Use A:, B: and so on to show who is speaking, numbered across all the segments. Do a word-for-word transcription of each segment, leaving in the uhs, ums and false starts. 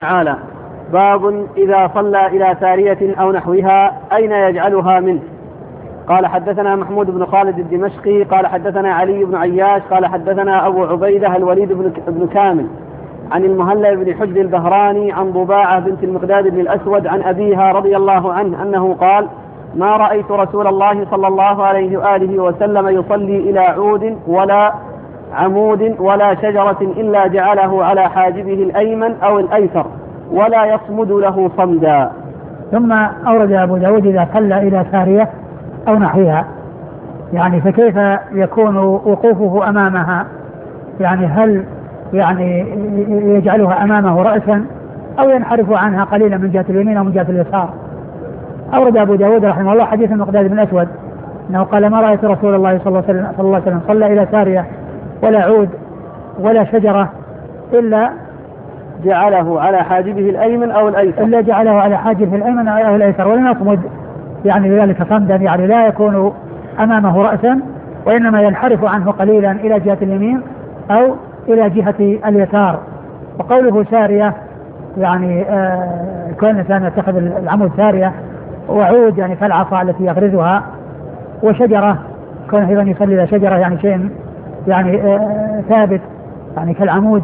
A: تعالى. باب إذا صلى إلى سارية أو نحوها أين يجعلها منه؟ قال حدثنا محمود بن خالد الدمشقي قال حدثنا علي بن عياش قال حدثنا أبو عبيدة الوليد بن كامل عن المهلب بن حجر البهراني عن ضباعة بنت المقداد بن الأسود عن أبيها رضي الله عنه أنه قال: ما رأيت رسول الله صلى الله عليه وآله وسلم يصلي إلى عود ولا عمود ولا شجرة إلا جعله على حاجبه الأيمن أو الأيسر ولا يصمد له صمدا.
B: ثم أورد أبو داود إذا صلى إلى سارية أو نحوها، يعني فكيف يكون وقوفه أمامها؟ يعني هل يعني يجعلها أمامه رأسا أو ينحرف عنها قليلا من جهة اليمين أو من جهة اليسار؟ أورد أبو داود رحمه الله حديث المقداد بن الأسود أنه قال: ما رأيت رسول الله صلى الله عليه وسلم صلى إلى سارية ولا عود ولا شجرة إلا
A: جعله على حاجبه الأيمن أو الأيسر
B: إلا جعله على حاجبه الأيمن أو الأيسر ولم يصمد يعني ذلك صمدا، يعني لا يكون أمامه رأسا وإنما ينحرف عنه قليلا إلى جهة اليمين أو إلى جهة اليسار. وقوله سارية يعني آه كون الإنسان يتخذ العمود سارية، وعود يعني كالعصا التي يغرزها، وشجرة كون أيضا يصلي إلى شجرة يعني شيء يعني آه ثابت يعني كالعمود.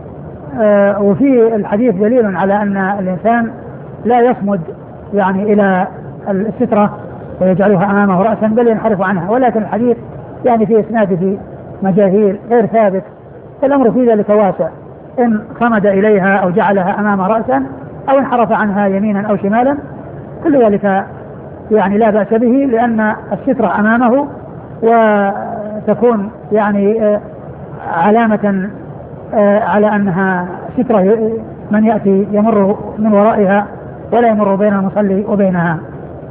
B: آه وفي الحديث دليل على أن الإنسان لا يصمد يعني إلى السترة ويجعلها أمامه رأسا بل ينحرف عنها، ولكن الحديث يعني في إسناده مجاهيل غير ثابت، الأمر في ذلك واسع، إن صمد إليها أو جعلها أمام رأسا أو انحرف عنها يمينا أو شمالا كل ذلك يعني لا بأس به، لأن السترة أمامه وتكون يعني آه علامة آه على أنها سترة من يأتي يمر من ورائها ولا يمر بين المصلي وبينها.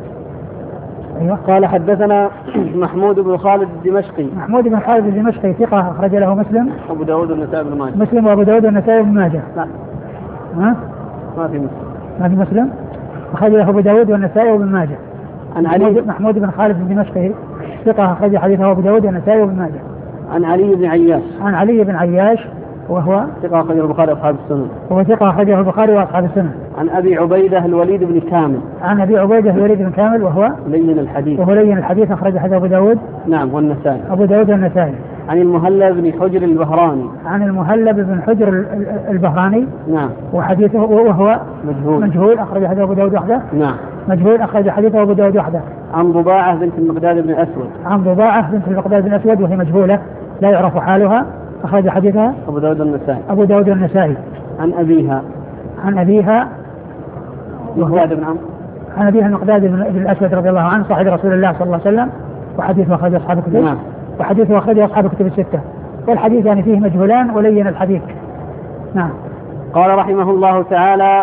A: أيوة. قال حدثنا محمود بن خالد الدمشقي.
B: محمود بن خالد الدمشقي ثقة أخرج له مسلم
A: أبو داود والنسائي بن ماجه.
B: مسلم وأبو داود والنسائي بن ماجه.
A: لا
B: ها؟
A: ما في مسلم.
B: ما في مسلم. أخرج له أبو داود والنسائي بن ماجه.
A: عن علي
B: محمود بن خالد الدمشقي ثقة أخرج حديثه أبو داود والنسائي بن ماجه.
A: عن علي بن عياش.
B: عن علي بن عياش وهو
A: ثقة أخرجه البخاري وأصحاب السنن.
B: هو ثقة أخرجه البخاري وأصحاب السنن.
A: عن أبي عبيدة الوليد بن كامل.
B: عن أبي عبيدة الوليد بن كامل وهو
A: لين الحديث.
B: وهو لين الحديث أخرج حديث أبو داود.
A: نعم والنسائي.
B: أبو داود والنسائي.
A: عن المهلب بن حجر البهراني.
B: عن المهلب بن حجر البهراني.
A: نعم.
B: وحديثه وهو
A: مجهول.
B: مجهول أخرج حديث أبو داود وحده.
A: نعم.
B: مجهول أخرج حديثه أبو داود وحده.
A: عن ضباعة بنت المقداد بن الأسود.
B: عن ضباعة بنت المقداد بن الأسود وهي مجهولة لا يعرف حالها، أخرج حديثها
A: أبو داود النسائي.
B: أبو داود النسائي.
A: عن أبيها.
B: عن أبيها
A: مقداد بن عمرو.
B: عن أبيها المقداد بن الأسود رضي الله عنه صاحب رسول الله صلى الله عليه وسلم، وحديثه أخرج أصحاب الكتب.
A: نعم.
B: وحديثه أخرج أصحاب الكتب الستة، والحديث يعني فيه مجهولان ولين الحديث. نعم.
A: قال رحمه الله تعالى: